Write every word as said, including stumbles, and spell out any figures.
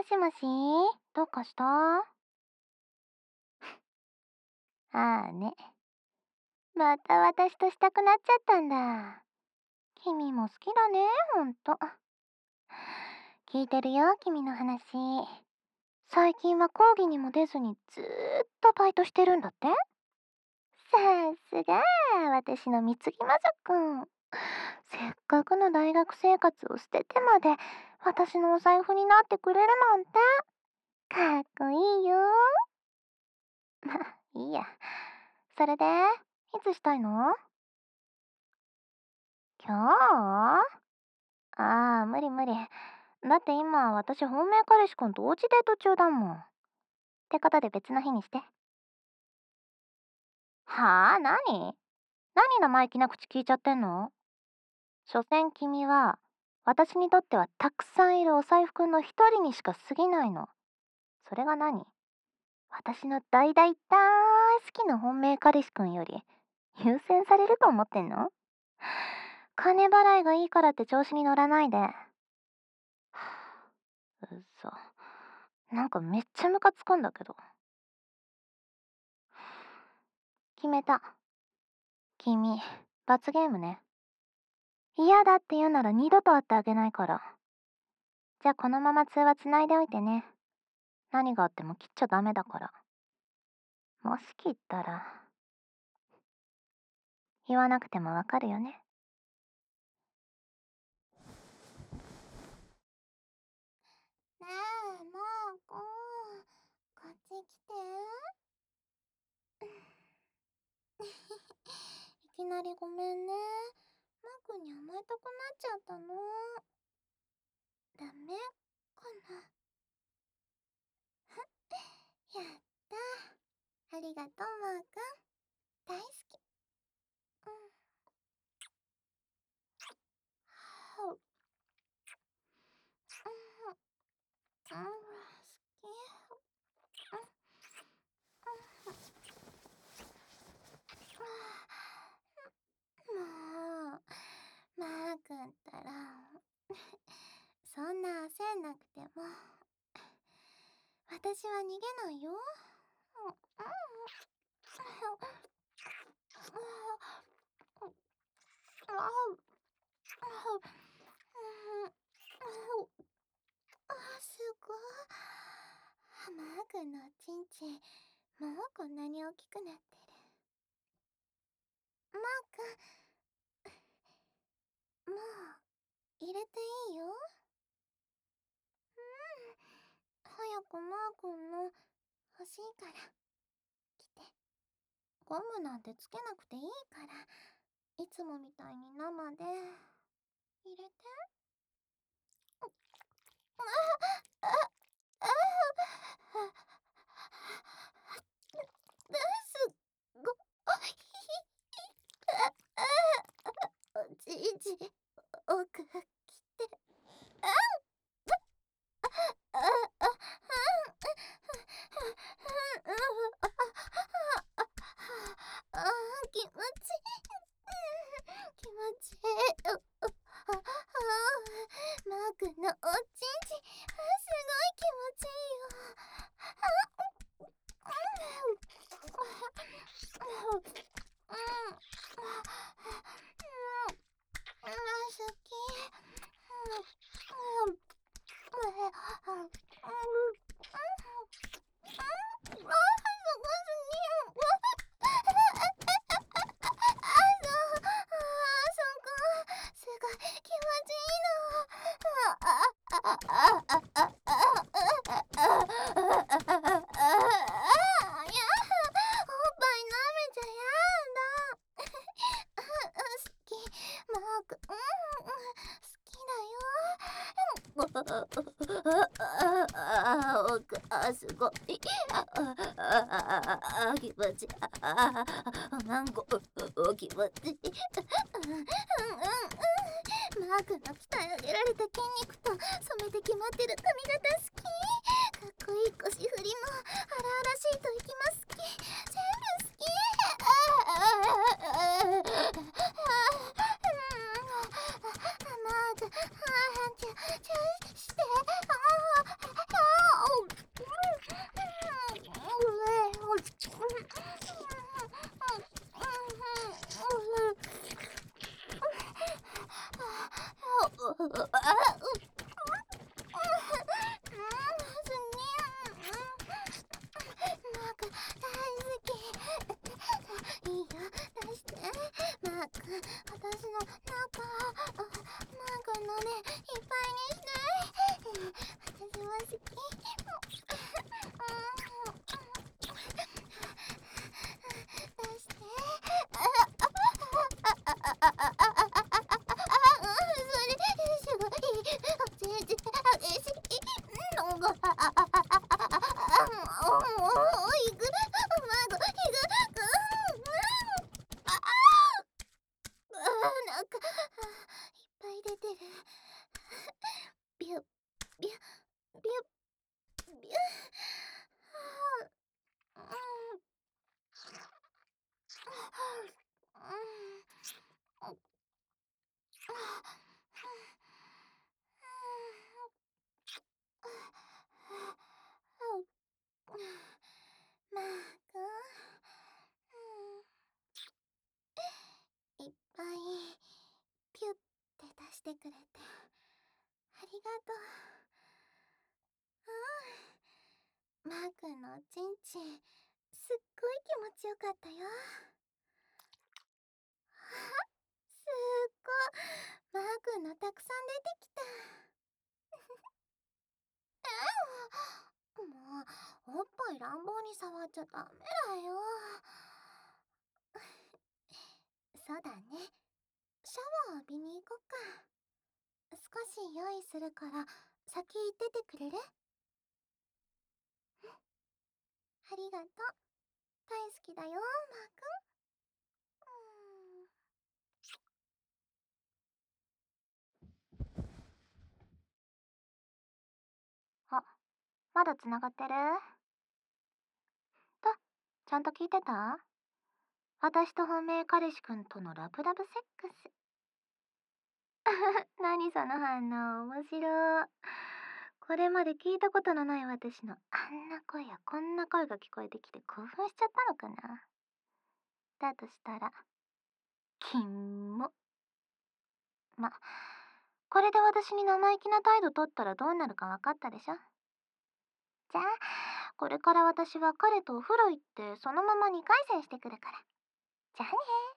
もしもし、どうかした？ああね。また私としたくなっちゃったんだ。君も好きだね、ほんと。聞いてるよ、君の話。最近は講義にも出ずにずーっとバイトしてるんだって？さすが、私の貢ぎ魔族くん。せっかくの大学生活を捨ててまで私のお財布になってくれるなんて。かっこいいよ。まあ、いいや。それで、いつしたいの？今日？ああ、無理無理。だって今、私本命彼氏くんとおうちデート中だもん。ってことで別の日にして。はあ、なに？何生意気な口聞いちゃってんの？所詮君は、私にとってはたくさんいるお財布くんの一人にしか過ぎないの。それが何？私の大大大好きな本命彼氏くんより優先されると思ってんの？金払いがいいからって調子に乗らないで。はぁ、うそ。なんかめっちゃムカつくんだけど。決めた。君、罰ゲームね。嫌だって言うなら二度と会ってあげないから。じゃあこのまま通話つないでおいてね。何があっても切っちゃダメだから。もし切ったら、言わなくてもわかるよね。ねえ、マー君、こっち来て。いきなりごめんね。マー君に甘えたくなっちゃったの。ダメかな。やった。ありがとう、マー君。大好き。うん。はう。うん。うん。好き。うん。もう、マー君ったら、そんな焦んなくても、私は逃げないよ。うん。すごい。マー君のおちんちん、もうこんなに大きくなってる。マー君、もう入れていいよ。うん。早くマー君の欲しいから。来て。ゴムなんてつけなくていいから、いつもみたいに生で入れて。あああすごおじいじ奥来て。ああああ気持ちいい。気持ちいい。マー君のおちんち、すごい気持ちいいよ。好き。あ、すごい。あ、あ、あ、気持ちいい。あ、なんか、気持ちいい。うんうんうん。マークの鍛え上げられた筋肉と染めて決まってる髪型好き。かっこいい腰振りも荒々しいと息も好き。全部好き。ああマーク、あ、ちょ、ちょして。ああ私の中、マー君のね、いっぱいにして。私も好き。出して。それ、すごい。全然、嬉しい。のが、いく、マー君、いく、なんか、いっぱい出てる。ビュッ、ビュッ、ビュッ、ビュッ。マー君、いっぱいピュッて出してくれてありがとう。うん、マー君のおちんちんすっごい気持ちよかったよ。すっごいマー君のたくさん出てきた。もうおっぱい乱暴に触っちゃダメだよ。そうだね、シャワー浴びに行こっか。少し用意するから先行っててくれる？ありがとう。大好きだよ、マー君。あ、まだつながってる？と、ちゃんと聞いてた？私と本命彼氏くんとのラブラブセックス。何その反応、面白い。これまで聞いたことのない私のあんな声やこんな声が聞こえてきて興奮しちゃったのかな。だとしたら、キンモ。ま、これで私に生意気な態度取ったらどうなるか分かったでしょ。じゃあ、これから私は彼とお風呂行ってそのままにかい戦してくるから。じゃあねー。